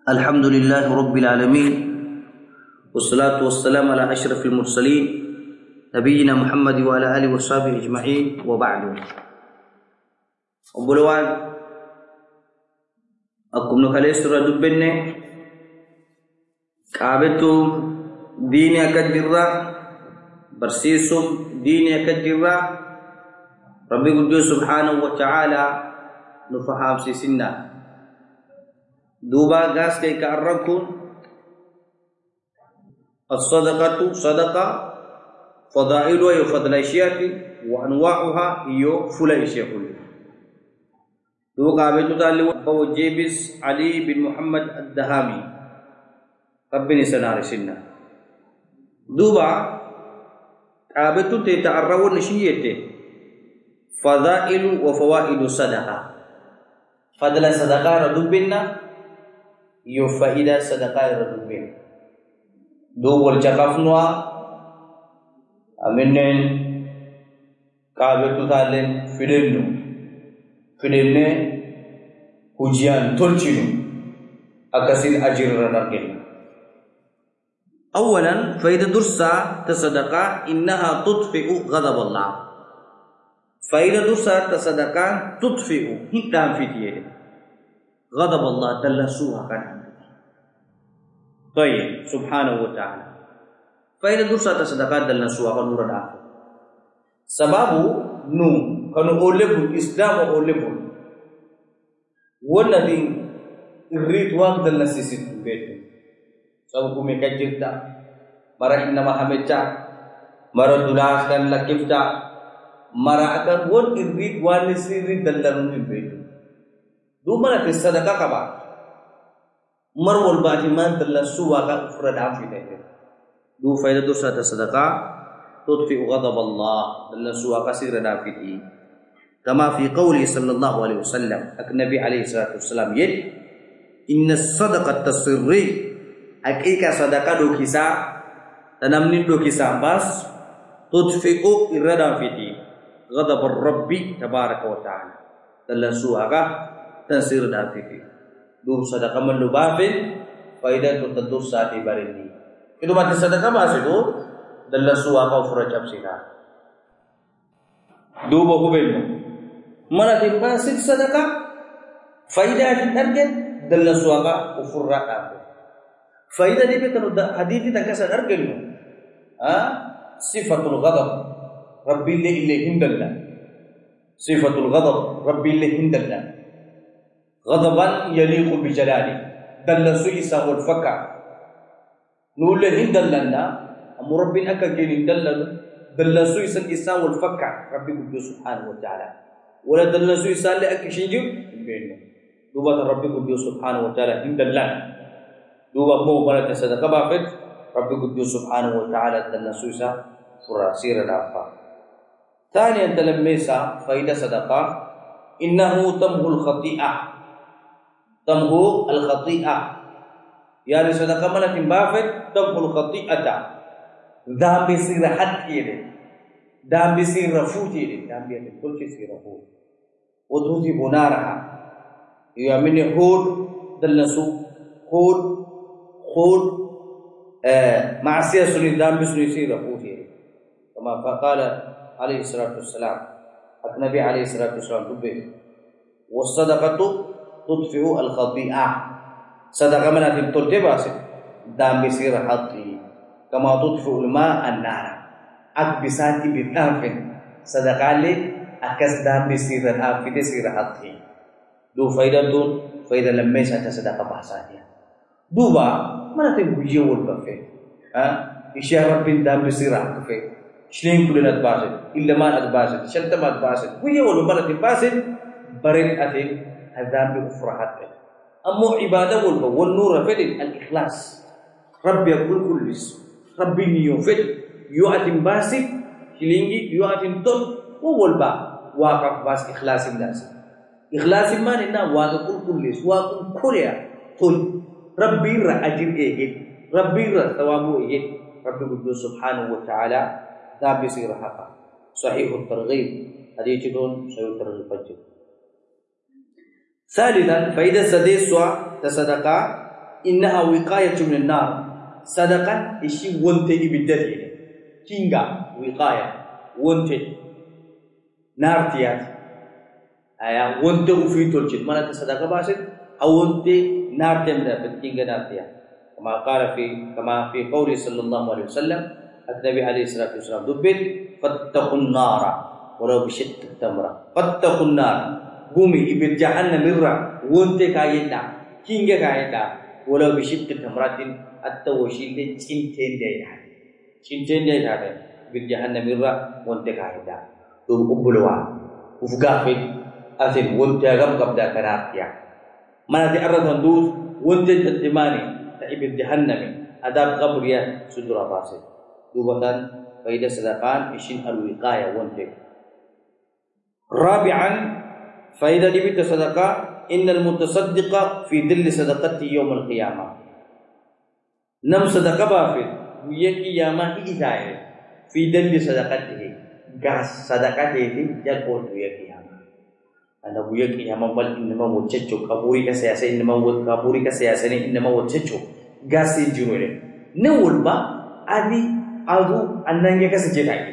الحمد لله رب العالمين والصلاة والسلام على أشرف المرسلين نبينا محمد وعلى آله وصحبه أجمعين وبعد. Obbolowan akkumno kale sura dubbenne qaabetu diini akka jirra barsiisum diini akka jirra rabbi guddu subhanahu wa ta'ala nu fahamsiisinna دوبا غاس كي كاركون الصدقة صدقة فضائلها يفضل اشياء وانواعها يو فل اشياء كله دو قابل تعالى ابو جيبس علي بن محمد الدهامي ربني سنار سنة دوبا قابل تتعرون نشيته فضائل وفوائد الصدقة فضل الصدقة ردبنا يو فائدة صدقاء الربين دو والجقفنوا أمنين كابتو تالين فدنو هجيان تلچنو أكسين أجر رنرقين. أولا فائدة درسة تصدقاء إنها تطفئ غضب الله. فائدة درسة تصدقاء تطفئ هدام في ديه غضب الله دلسوها كان. طيب سبحانه وتعالى فإذا درسات صدقات دلسوها كان نورا سبابه نو كانوا أولبون إسلام أولبون والذي الريت وان دلسيسي بيت سببكم يكجلتا مرا إنما حمدتا مرا دلاس كان لكفتا مرا أكان وان الريت وان نسيري دلسون بيت دوما في الصدقة كبار مرول باجمان تلسوا كفر دافته دو فائدة درسة الصدقة تطفئ غضب الله تلسوا كسر دافته كما في قوله صلى الله عليه وسلم النبي عليه الصلاة والسلام يد إن الصدقة السري حقيقة صدقة دو كيسا تنمني دو كيسا بس تطفئ دافته غضب الرب تبارك وتعالى تلسوا تنسير دافته دوم صدقة من لبافin فائدة تدور ساتي bareni itu mati sedekah mas itu dalla suaka ufra capsika duba hubelno mana timpasit sedekah faidah target dalla suaka ufra apa faidah di betul hadis itu tak sadar gelno sifatul ghadab rabbil ilahi hindallah sifatul ghadab rabbil ilahi hindallah غضبا يليق بجلاله دلسو إسا والفكا نقول له دلنا أم ربنا أكاكين دلسو إسا والفكا ربي قد سبحانه وتعالى ولا دلسو إسا لأكشنجو دوبا ربي قد سبحانه وتعالى دلنا دوبا مو بنا تصدق بافت ربي قد سبحانه وتعالى دلسو إسا فراسير الأفا. ثانيا تلميسا فايدة صدقة إنه تمه الخطيئة تمحو الخطيئة يعني صدقة من تنبافت تمحو الخطيئة دام بسير حد كيره دام بسير رفوت كيره دام بيته كل شيء رفوت وتوتي بنارها يامين هود دلسو هود معصية سني دام بسني سير رفوت كيره كما قال عليه الصلاة والسلام النبي عليه الصلاة والسلام تبه والصدقة تطفئ الخطيئة صدقة من تبطل تباسي دام بسير حطي كما تطفئ الماء النار أكبساتي بالأنفن صدقة لي أكس دام بسير الأنفن سير حطي دو فايدة دون فايدة لما ساتة صدقة بحساتي دوبا من تبجي والبفة إشياء ربين دام بسير حطي شلين كلنا تباسي إلا ما أتباسي شلت ما أتباسي ويا ولو ما تباسي برين أتي هذا بأفرحات أما عبادة والنور فدل الإخلاص ربي يقول كلس ربي نيو فدل يؤتم باسك كلينجي يؤتم تل وولبا واقف باس إخلاص الناس إخلاص ما ننا واقف كلس واقف كليا تل ربي را أجر إيجد ربي را ثوابه إيجد ربي قدوس سبحانه وتعالى ذا بصير حقا صحيح الترغيب حديث دون صحيح الترغيب. ثالثا فإذا سديسوا تصدقا إنها وقاية من النار صدقة إشي وانتي بالدليل كينغا وقاية وانتي نار تيات آية وانتي وفي تلجد مانا تصدقة باسد أو وانتي نار تيمنا كينغا نار تيات كما في قوله صلى الله عليه وسلم النبي عليه الصلاة والسلام دبل فاتقوا النار ولو بشق التمرة فاتقوا النار قومي إبن جهنم مرة وانتي كايدا كينغا كايدا ولو بشق التمرة التوشيل چنتين دي هذا إبن جهنم مرة وانتي كايدا دوم أبلوا وفقافل أثن وانتي أغم قبدا كنافيا mana di aratan dus wonte tatimani ta ibn jahannam adab qabriya sudura base dubatan faida sadaqan ishin alwiqaya wonte rabi'an faida dibit sadaqa innal mutasaddiqa fi dhill sadaqati yawm alqiyamah nam sadaqa bafid wiya qiyamah hidaye fi dhill sadaqatihi gas sadaqatihi jalqol wiya qiyamah أنا بويك يا مبل إنما وجهتشو كابوري كسياسة إنما كابوري كسياسة إنما وجهتشو غاسي جنوري نقول با أدي أدو أنني كسجتاي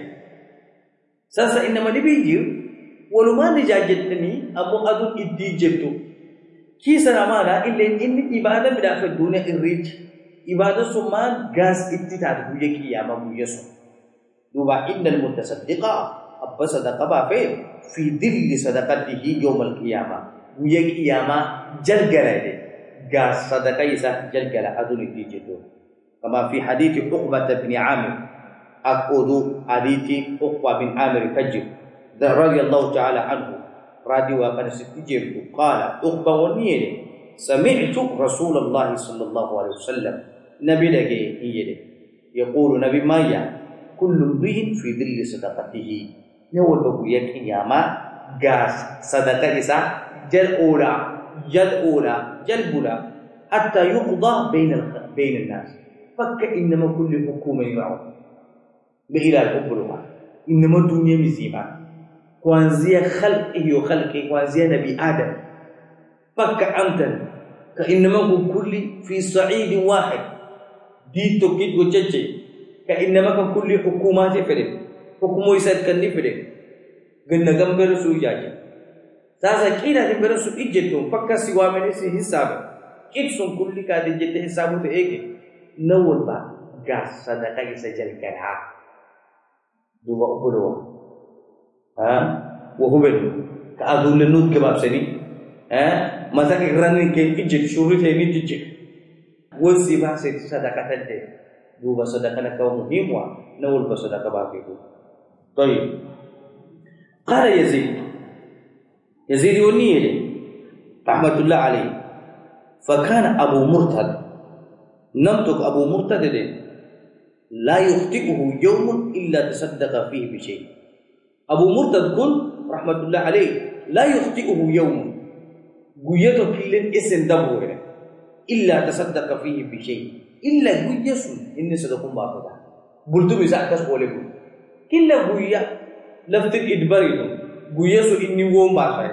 ساسا إنما نبيجيو ولما نجاجتني أبو أدو إدي جبتو كيس رمانا إلا إن إبادة بدأ في الدنيا الريج إبادة سمان غاس إتتاد بويك يا مبويسو دوبا إن المتصدقة أبا صدقة بافين في ظل صدقته يوم القيامة ويا قيامة جلجلة غاس صدقة يسا جلجلة أدون تيجتو كما في حديث عقبة بن عامر أقول حديث عقبة بن عامر فجر رضي الله تعالى عنه رضي وكان ستجيبه قال عقبة ونيل سمعت رسول الله صلى الله عليه وسلم نبي لقي يقول نبي مايا كل امرئ في ظل صدقته نقول بقولك يا ما غاس صدقة إسا جل بولا حتى يقضى بين الناس فك إنما كل حكومة يرعون بإلى الحكومة إنما الدنيا مزيمة kuanzia hiyo khalqi kuanzia nabi adam mpaka amtan ka inama kulli fi sa'id wahid dito kitu cheche ka inama kulli hukumati fere hukumu isad kan ni fere ganna gambar su yaji sasa kila gambar su ijjeto mpaka siwamene si hisabu kitsun kulli ka de jette hisabu te eke nawul ba gas sadaka isajal kana dua ubudo وهبل كأذول النود كباب سني مثلا كراني كيجي شوري ثاني تيجي وسيبا سيد صدقة تجي دو بصدقة نكوا مهمة نقول بصدقة باقي طيب قال يزيد ونيل رحمة الله عليه فكان أبو مرتد نمتك أبو مرتد لا يخطئه يوم إلا تصدق فيه بشيء أبو مرتد كن رحمة الله عليه لا يخطئه يوم قيته كلن اسم دبوه إلا تصدق فيه بشيء إلا قيسون إني صدقون باطدا بلتو بيسا أكس قولكم كلا قيا لفتك إدباريتم قيسو إني ووم باسايا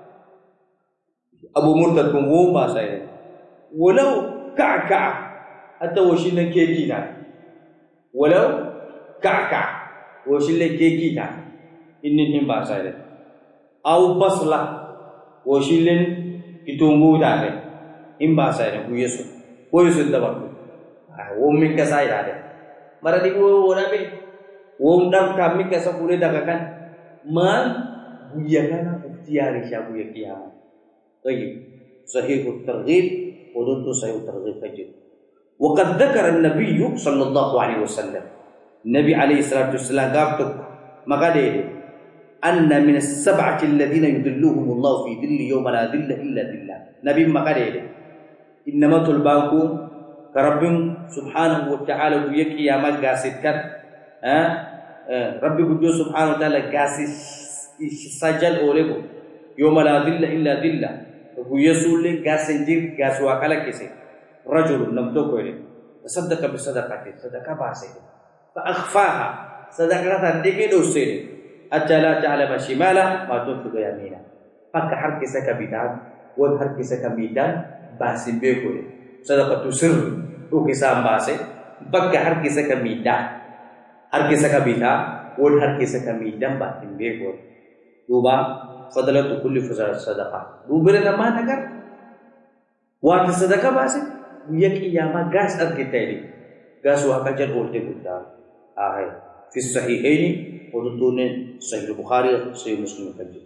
أبو مرتد كن ووم باسايا ولو كعكع حتى وشينا كيكينا ولو كعكع وشينا كيكينا inni him bahasa dia au baslah washilin kitunggu dare him bahasa dia kuyesu dabak wom min ka sai dare maradi ko rabe wom dam kami ka sapule dagakan man buyakana ikhtiyari sya buyak kiamat tayyib sahih at-targhib wa duntu sahih at-targhib fajr wa qad dhakara an-nabiy sallallahu alaihi wasallam nabi alaihi salatu wasallam gabtuk maka dia أن من السبعة الذين يذلهم الله في ذل يوم لا ذل إلا ذله نبي ما قال إنما طلبانكم كرب سبحانه وتعالى ويكي يا ما قاسد كت ربي قدو سبحانه وتعالى قاسد سجل أولئكم يوم لا ذل إلا ذله ويسول لك قاسد جير قاسوا كلا كيسي رجل نمتوك ولي تصدق بصدقته صدقة باسه فأخفاها صدقة تندك دوسير حتى لا تعلم شماله ما تنفق يمينه فك حركسك بدان وحركسك بدان باسم بيكول صدقة سر وكسام باسه بقى هر كيسة كميدا هر كيسة كبيتا ول هر كيسة كميدا باتن بيقول دوبا فضلت كل فزار صدقة دوبرة ما نكر وقت صدقة باسه يكي ياما غاس أركتيري غاس وهكذا قلت قدام في الصحيحين ودون صحيح البخاري صحيح مسلم كذي.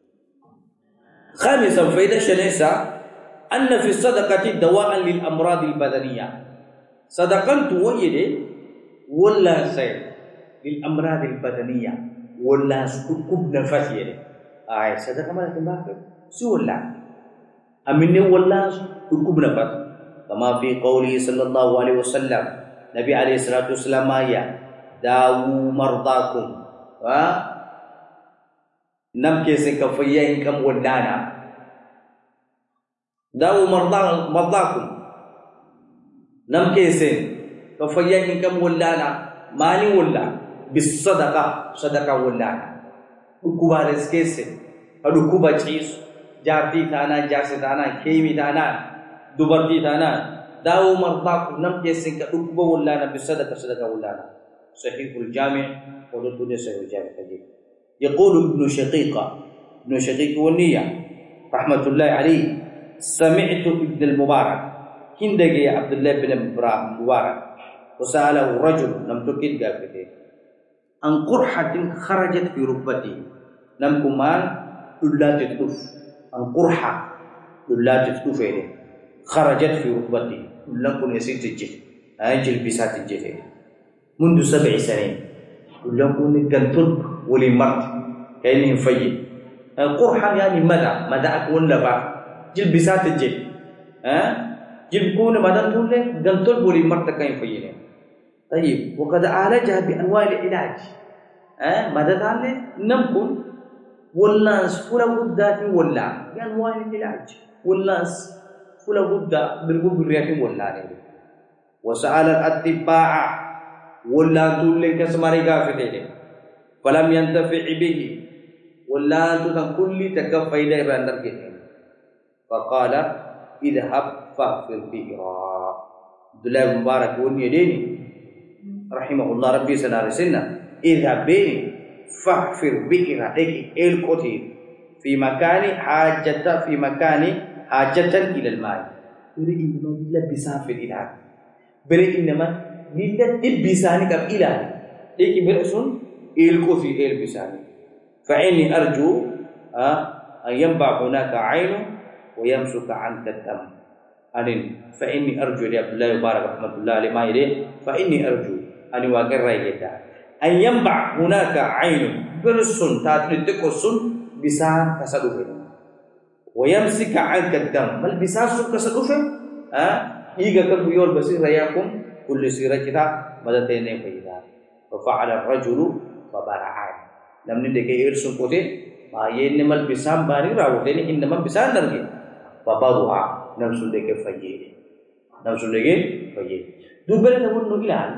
خامسا فائدة شنيسة أن في الصدقة دواء للأمراض البدنية. صدقة تويده ولا سير للأمراض البدنية ولا سكوب نفس يده. صدقة ما تنبغي سولا أمين ولا سكوب نفس كما في قوله صلى الله عليه وسلم نبي عليه الصلاة والسلام آية داو مرضاكم نم كيسي كفيا إنكم ودانا داو مرضاكم نم كيسي كفيا إنكم ودانا ماني ولا بالصدقة صدقة ودانا وكوارس كيسي هذا كوبا تشيس جارتي ثانا جاسي ثانا كيمي ثانا دوبرتي ثانا داو مرضاكم نم كيسي كأكوبا ودانا بالصدقة صدقة ودانا صحيح الجامع ودون صحيح الجامع كذي. يقول ابن شقيق والنية رحمة الله عليه سمعت ابن المبارك كندقي عبد الله بن المبارك وسأله رجل لم تكن قابله عن قرحة خرجت في ركبته لم كمان لا تكتف عن قرحة لا تكتف خرجت في ركبته لم كن يسير تجيه أجل بسات الجيه منذ 7 سنين لم كن قنطل ولمرت كأنه فيي قرحة يعني مدى أكون لبا جل بسات الجيه جل كون مدى تقول له قنطل ولمرت كأنه فيي. طيب وقد عالجها بأنواع العلاج مدى ذلك نمكن والناس فلا بد ولا بأنواع العلاج والناس فلا بد بالرياح ولا وسأل الأطباء ولا تقول لك سماري كافته فلم ينتفع به ولا تكن كل تكفيده بأندر كده فقال اذهب فاغفر بئرا. عبد الله بن مبارك ونيدين رحمه الله ربي سنارسنا اذهب بني فاغفر بئرا الكوتي في مكان حاجة إلى الماء بري إنما لا بيسافر إلى بري إنما لا بيساني كم إلى برسون الكوتي بيساني فإني أرجو أن ينبع هناك عين ويمسك عنك الدم فإني أرجو يا عبد الله مبارك رحمة الله عليه ما يري فإني أرجو أن يواقع رأيته أن ينبع هناك عين برسون تاتنتكسون بسان كسدوفه ويمسك عنك الدم بل بسان كسدوفه إيجا كبيول بسير رياكم كل سيرة كتا مدتين فيدا ففعل الرجل فبرعان لم ندك إرسون كوتي ما ينمل بسان باري راوتين إنما بسان درجة فبرعا نفسه دك فيدا نفسه دك فيدا دوبل نقول نقولان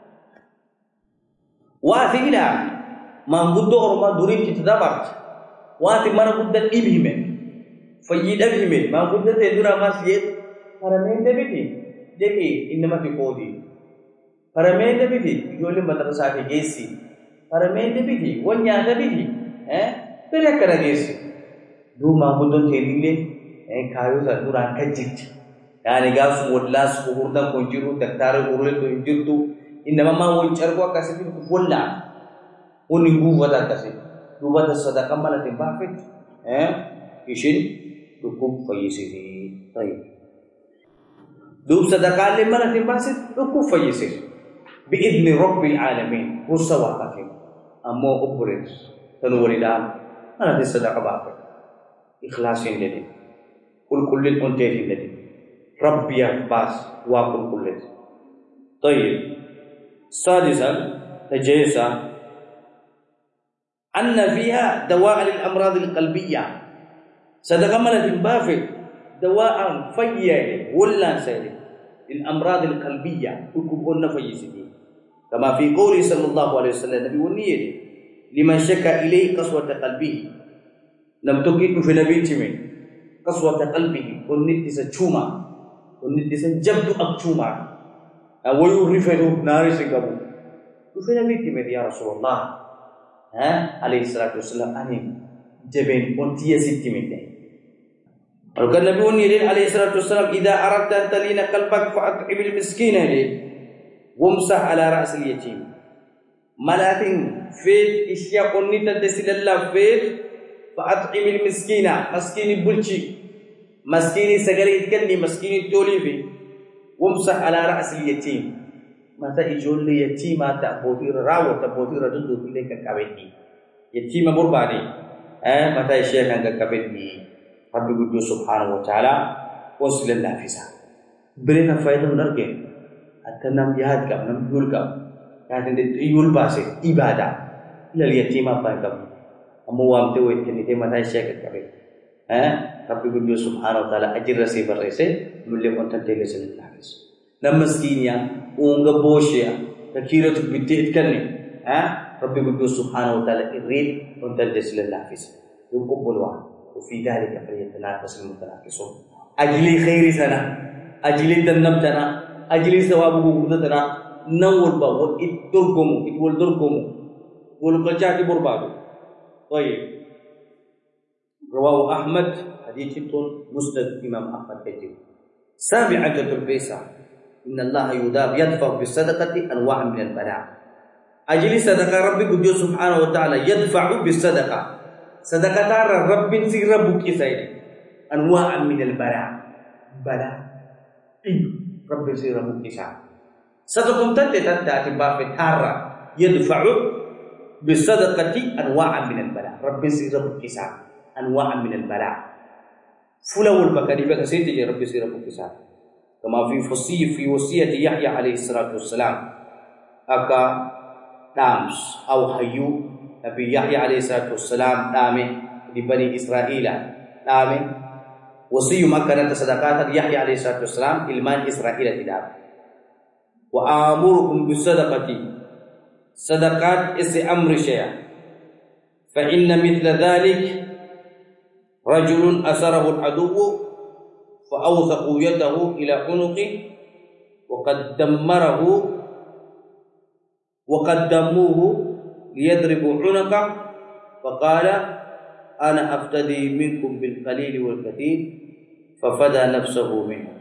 واتي إلى ما بدو أرما دورين كتدابرت واتي ما نقدر إبهمه فيدا إبهمه ما قدر تدور مسجد فرمين دبيتي دكي إنما في قودي فرمين دبيتي يقول مدرسة في جيسي فرمين دبيتي ونيا دبيتي بلا كنا جيسي دو ما بدون تيرينه كايو سدوران كجيت يعني قاس ولاس كوردا كونجيرو دكتور أورل كونجيرو إنما ما وينشروا كاسيتي ولا ونيجو ودا كاسيت دوبا تصدق كمالا تبافت كيشين تكوب فيسي طيب دوب صدقة لمالا تبافت تكوب فيسي بإذن رب العالمين وسوا كافين أمو أبوريس تنوري دام أنا تصدق بافت إخلاصين لدي كل أنتين لدي ربي باس واقول كل طيب سادسا تجيسا أن فيها دواء للأمراض القلبية صدقة ملة بافت دواء فيّة ولا سيد للأمراض القلبية تكون فيّسي كما في قوله صلى الله عليه وسلم نبي ونيه لمن شكى إليه قسوة قلبه لم تكن في نبي تمين قسوة قلبه ونت سجوما ونتسن جبد أكتوما ويرفضوا نار سكبو رفضنا بيتي يا رسول الله عليه الصلاة والسلام أمين جبين ونتيا ستي متى وكان النبي عليه الصلاة والسلام إذا أردت أن تلين قلبك فأطعم المسكين وامسح على رأس اليتيم ملاتين فيل إشياء قنيتا تسل الله فيل فأطعم المسكين مسكين بلشي مسكين سجري تكني مسكين توليفي وامسح على رأس اليتيم متى يجول يتيم تأبوتير راو تأبوتير رجل في لك كابيني يتيم مرباني متى الشيخ عندك كابيني رب القدوس سبحانه وتعالى وصل الله فيسا برينا فايدة نرجع أتنام جهاد كم نم يول كم كان يول باسه إبادة إلى اليتيم apa كم أموام توي كني تما تاي شيء كبير رب القدوس سبحانه وتعالى أجر رسي برسي ملي كنت تيجي سلطة فيس نمسكينيا أونغ بوشيا تكيرة بيتيت كني رب القدوس سبحانه وتعالى يريد كنت تيجي سلطة فيس يوم بلوان وفي ذلك فليتنافس المتنافسون أجلي خير سنة أجلي دنم سنة أجلي ثوابه غدتنا نور با وإدركم إدولدركم ولقجات بربادو طيب رواه أحمد حديث مسند إمام أحمد كتير سابعة البيسة إن الله يدفع بالصدقة أنواع من البلاء أجلي صدقة ربي قدوس سبحانه وتعالى يدفع بالصدقة صدقة رب سي ربك سيدي أنواع من البلاء بلاء رب سي ربك سيدي صدقكم تأتي باب التارة يدفع بالصدقة أنواع من البلاء رب سي ربك سيدي أنواع من البلاء فلو البكري بك سيدي رب سي ربك سيدي كما في وصية يحيى عليه الصلاة والسلام أكا دامس أو حيو Nabi Yahya alaihi salatu wassalam dame di Bani Israel dame wasiyu makanan tasadaqatan Yahya alaihi salatu wassalam ilman Israel tidak wa amurukum bisadaqati sadaqat isi amri syaya fa inna mithla dhalik rajulun asarahu al-aduwwu fa awthaqu yadahu ila unuqi wa qaddamuhu ليضربوا عنقه فقال أنا أفتدي منكم بالقليل والكثير ففدى نفسه منه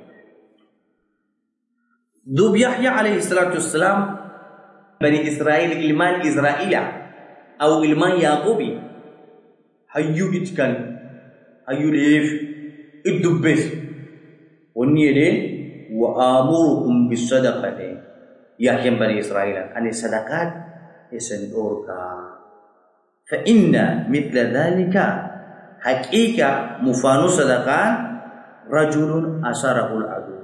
دوب يحيى عليه الصلاة والسلام بني إسرائيل إلمان إسرائيل أو إلمان يعقوبي هيو إتكن هيو ليف الدبس ونيلين وآمركم بالصدقة يحيى بني إسرائيل أن الصدقات إسن أوركا فإن مثل ذلك حقيقة مفانو صدقان رجل أسره العدو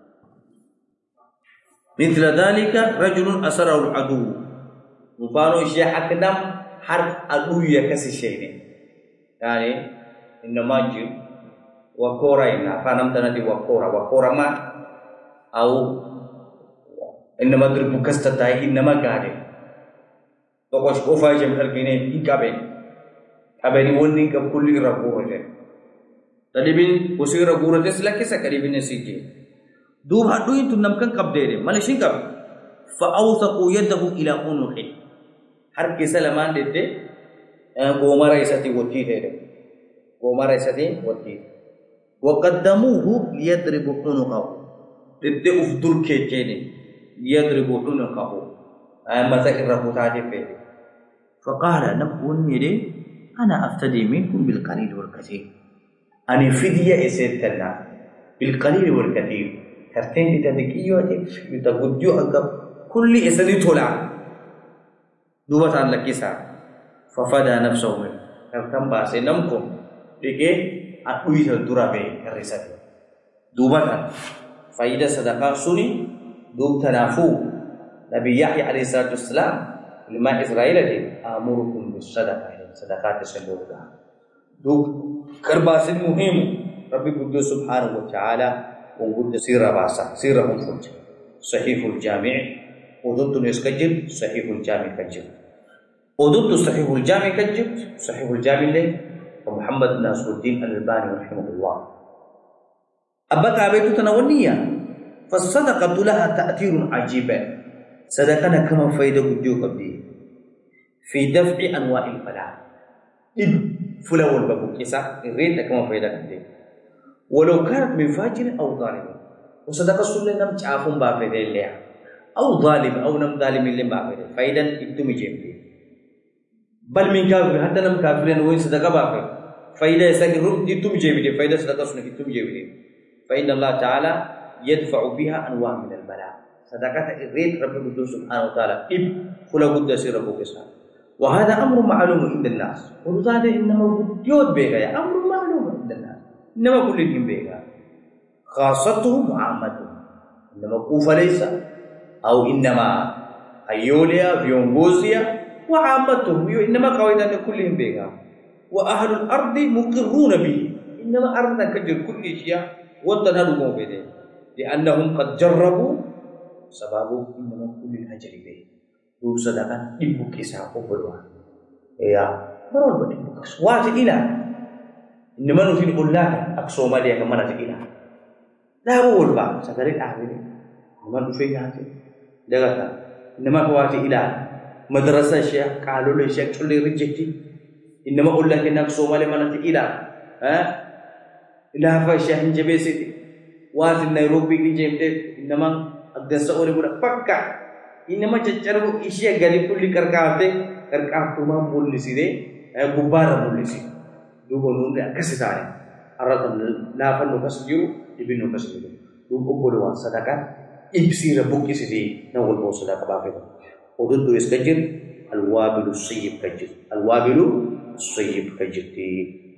مثل ذلك رجل أسره العدو مفانو إشياء حقدم حرق عدو يكسي شيء يعني إنما جيب وكورا إنا فانم تنادي وكورا ما أو إنما دربو كستتاي إنما قادم Tokos ofa jam hargine ikabe abeni wonni ka kulli raburoje talibin usir raburoje selaki sakaribin siji du hadu itu namkan kabdere malishin kab fa awthaqu yadahu ila unuhi har kisalaman dette gomara isati woti dede gomara isati woti wa qaddamuhu liyadribu unuqahu dette ufdur kechene liyadribu unuqahu masa irrabuta de فقال نبون يدي أنا أفتدي منكم بالقليل والكثير أنا فدية إسرتنا بالقليل والكثير كرتين تتذكيوا يتغديو أقب كل إسري طلع دوبة عن لكيسا ففدى نفسه منه كرتم باسي نمكم لكي أقوي تدرابي الرسالة دوبة فإذا صدقاء سني دوب تنافو نبي يحيى عليه الصلاة والسلام لما إسرائيل دي أمركم بالصدقة صدقات السنبوكا دوك كرباس مهم ربي قدوس سبحانه وتعالى ونقول سيرة باسا سيرة منفوج صحيح الجامع وضد نسكجل صحيح الجامع كجل وضد صحيح الجامع كجل صحيح الجامع لي ومحمد ناصر الدين الألباني رحمه الله أبقى عبيتو تناولنيا فالصدقة لها تأثير عجيب صدقنا كما فايدة قديو قبدي في دفع أنواع البلاء فلا والبابو كيسا غير كما فايدة قبدي ولو كانت من فاجر أو ظالم وصدقة سلة نم تعافون بافيدة اللي أو ظالم أو نم ظالم اللي بافيدة فايدة إتمي جيبتي بل من كافر حتى نم كافرين وين صدقة بافيدة فايدة ساكن رب إتمي جيبتي فايدة صدقة سنة إتمي جيبتي فإن الله تعالى يدفع بها أنواع من البلاء صدقة الريت رب سبحانه وتعالى فلا بد سير ربك وهذا أمر معلوم عند الناس وهذا إنما يود بيغا أمر معلوم عند الناس إنما كل دين بيغا خاصتهم وعامتهم إنما كوفة ليس أو إنما أيوليا فيونغوزيا وعامتهم إنما قويدان كلهم بيغا وأهل الأرض مقرون به إنما أرضنا كجر كل شيء وانتنهلوا بيده لأنهم قد جربوا سببه إنما كل الأجر به دور صدقة إبوك إسحاق وبلوان يا مرول بديبوك واتي إلى إنما نفيد الله أقصى ما ليك ما نتي إلى لا أقول بقى سكرت أعمله إنما نفيد هذا دعنا إنما واتي إلى مدرسة شيء قالوا لي شيء شو لي رجعتي إنما أقول لك إنك أقصى ما لي ما نتي إلى إلى فاشياء جبسيتي واتي نيروبي كجيمته إنما أقدس أولي بودا بكا إنما تجربوا إشياء غريب كل كركاته كركاتuma mulliside gubara mullisi dugo nunde akasitare aratan lafan no kasjiru ibnu kasjiru dugo bolwa sadaka ibsira bukisidi nawul bo sadaka bafe odun do iskajir alwabilu sayyib kajir alwabilu sayyib kajirti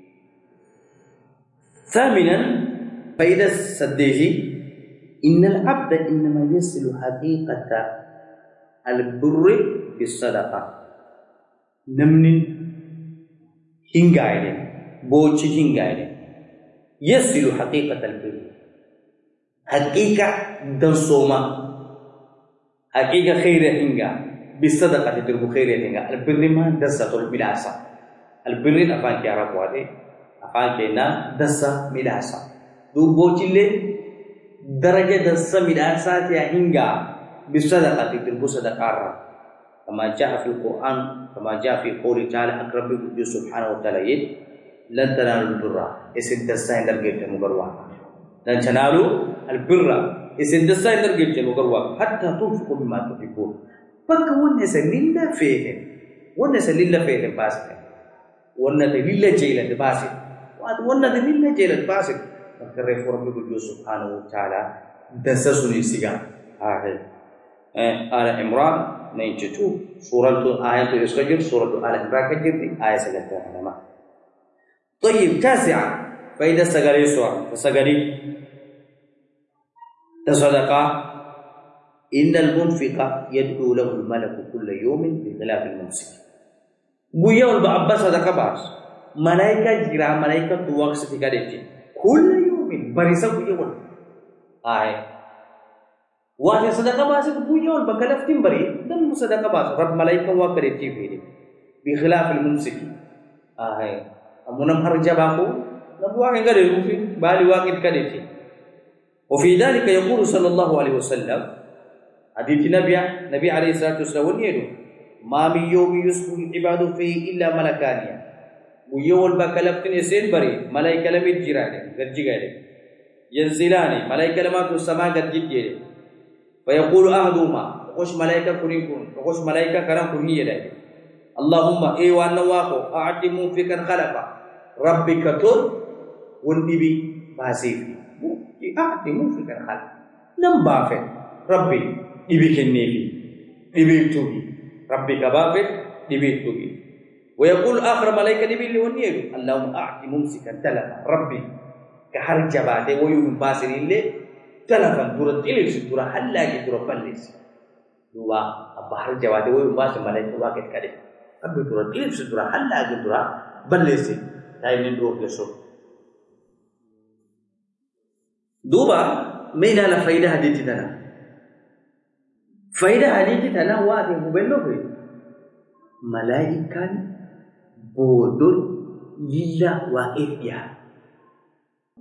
ثامنا فإذا السديجي إن العبد إنما يصل حقيقة البر بالصدقة نمن هنغايد بوچ هنغايد يصل حقيقة البر حقيقة دنسوما حقيقة خير هنغا بالصدقة تربو خير هنغا البر ما دسة الملاسة البر أفان كي عرب وادي أفان كي نا دسة ملاسة دو بوچ اللي درجة دسة ملاسة يا هنغا بالصدقة تربو صدقة كما جاء في القرآن كما جاء في قول تعالى أقرب به سبحانه وتعالى لن تنالوا البر إسن دسين درجة مغروا لن تنالوا البر إسن دسين درجة مغروا حتى تنفقوا مما تحبون فكون لله فيه ونس لله فيه باسل ونس لله جيلة باسل ونس لله جيلة باسل فكرة رب سبحانه وتعالى دسسني سيغا آل عمران 92 سورة آية الإسراء سورة آل عمران كجرتي آية سجدتها طيب تاسعا فإذا سجري سوا فسجري تصدقا إن المنفق يدعو له الملك كل يوم بخلاف الممسك بويا والبعبا صدقا باس ملائكة جرا ملائكة توقع ستكادتي كل يوم بريسا بويا وال واجه صدقة باسه بوجه और बकलफ तीन बरी दम صدقة बास रब मलाइका वा करे थी फिर बिखलाफ الممسك है अमुनम हर जब आपको नबुआ के करे रूफी बाली वाकिद करे थी وفي ذلك يقول صلى الله عليه وسلم حديث نبي عليه الصلاة والسلام يقول ما من يوم يصبح العباد فيه إلا ملكان ويول بكلف تين سين بري ملائكة لم يجرانه غرجيغاله ينزلان ملائكة لما في السماء غرجيغاله فيقول أحدهما وخش ملائكة كريم وخش ملائكة كرام كريم يلاقي اللهم إيه وانا واقو أعطي منفقا خلفا ربي كتر والنبي باسيفي أعطي منفقا خلفا نمبافي ربي إبي كنيفي إبي توبي ربي كبافي إبي توبي ويقول آخر ملائكة نبي اللي ونيرو اللهم أعطي ممسكا تلفا ربي كحر جباته ويوم باسر اللي تلفن دورة إليس دورة حلاجة دورة بلس دوا أبهر جواده ويوم ملائكة واقع كده أبي دورة إليس دورة حلاجة دورة بلس تايمين دورة لسو دوبا مين على فايدة حديثي تنا فايدة حديثي تنا واقع مبلغ ملائكة بودل لله وإفيا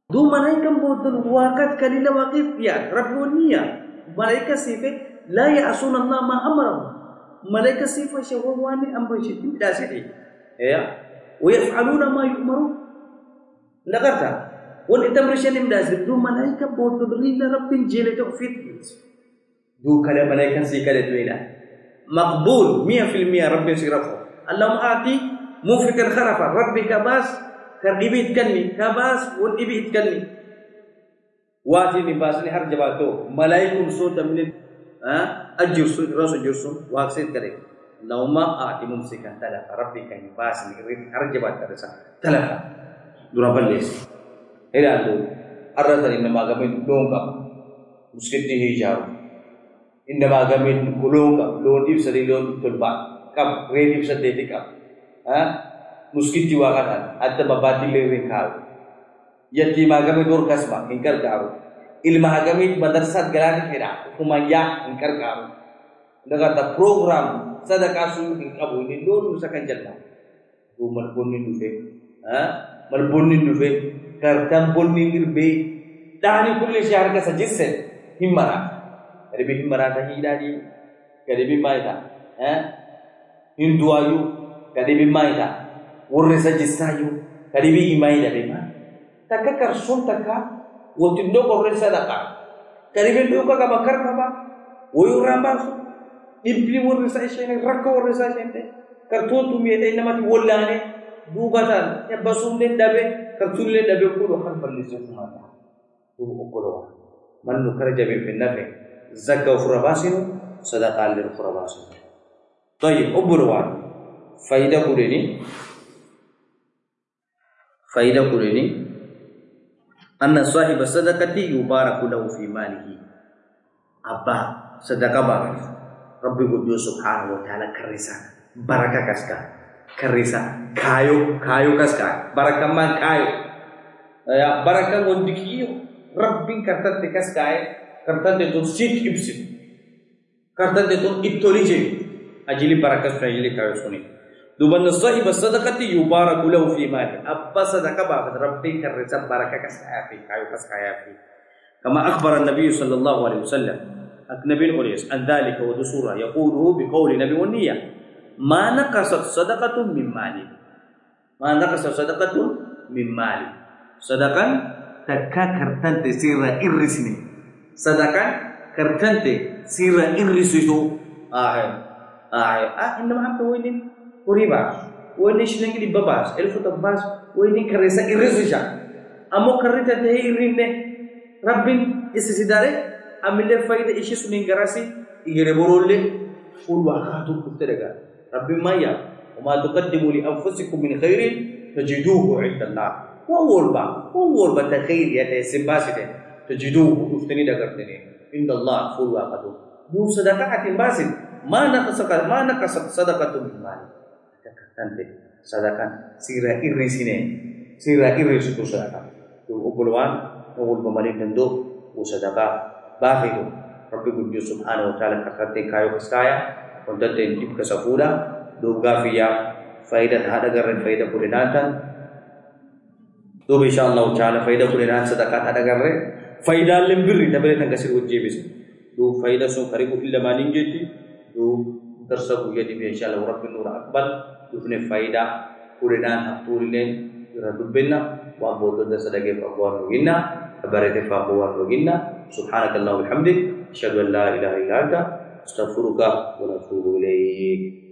دو ملائكة بودن واقت كليلة واقف يا رب ونيا ملائكة سيفة لا يعصون الله ما أمرهم ملائكة سيفة شوواني أمر شديد لا شيء يا ويفعلون ما يؤمرون لقرتها والإتمر شنم داس دو ملائكة بودن ليلة رب جيلة توفيت دو كلا ملائكة سيكالة دويلة مقبول 100% رب سيرفه اللهم آتي موفقا خلفا ربي كباس كربيت كني كباس والإبيت كني واتي نباسني هر جباتو ملائكة صوت من الجرسون رأس الجرسون واقسيت كريم اللهم آتي ممسكا تلفا ربي كباسني هر جبات كرسا تلفا درابا ليس إلى أنه أردت إنما قمت لونك مسكتي هجارو إنما قمت لونك لون إبسري لون تلبا كم غير إبسري كم muskiti wakanan atau babati leweng kau yatim agami dor kasma ingkar kau ilmu agami madrasah galak kira kumaya ingkar kau negara program sedekah sun ingkabu ini dor usahakan jalan rumah bonin duve merbonin duve kardam bonin irbe dahani kulli syahar ka sajisse himmara dari himmara dah hidari dari bimaita hindu ayu dari bimaita ورثة جسايو كريبي إيمايل بما تككر سلطك وتندوق ورثة دكا كريبي دوكا كما كركبا ويرامباس إبلي ورثة شيء ركوا ورثة شيء كرتون تومي إنما تقولانه دوباتان يبصون للدبة كرتون للدبة كله خلف اللسان هذا هو كله من نكر جميع في النفع زكاة فرباسين صدقة للفرباسين طيب أبروان فايدة كوريني أن صاحب الصدقة يبارك له في ماله أبا صدقة بارك ربي قدو سبحانه وتعالى كرسا بركة كسكا كرسا كايو كسكا بركة ما كايو يا بركة ودكيو ربي كرتت كسكا كرتت تو سيت إبسي كرتت تو إبتوليجي أجلي بركة فأجلي كايو سوني دوبن صاحب الصدقة يبارك له في ماله أبا صدقة بابد ربي كرسا بركة كسكا في كايو كسكا في كما أخبر النبي صلى الله عليه وسلم النبي قريش أن ذلك ودسورة يقوله بقول النبي والنية ما نقصت صدقة من مالي ما نقصت صدقة من مالي صدقة تكا كرتنت سيرا إرسني صدقة كرتنت سيرا إرسيتو إنما أنت وين قريبا وين شلنك دي باباس ألف تباس وين كرسا إرسيشا أمو كرتا تهي إرينه ربي إستسيداري أميله فايدة إيش سنين غراسي إيجري بورولة فول واقعاتو كتيرجا ربي مايا وما تقدموا لأنفسكم من خير تجدوه عند الله وول با تخير يا تسباسيته تجدوه كفتني دغرتني عند الله فول واقعاتو بو صدقات باسل ما نقص صدقة من مال تكتنت صدقة سيرا إرسينه سيرا إرسيتو صدقة وقولوان وقول بمالين دندو وصدقة باهيدو ربي قد سبحانه وتعالى كترتي كايو كسكايا وندت انتب كسفودا دوغا فيا فايدة هذا غرن فايدة بولناتا دوب إن شاء الله تعالى فايدة بولنات صدقات هذا غرن فايدة لمبري تبري تنكسر وجه بس دو فايدة سو قريب إلا ما نيجي دو ترسب يدي إن شاء الله رب النور أقبل دوفن فايدة بولنات هفتولين ردبنا وأبوذ صدقة فقوان وجنا أبرد فقوان وجنا سبحانك اللهم وبحمدك أشهد أن لا إله إلا أنت أستغفرك وأتوب إليك.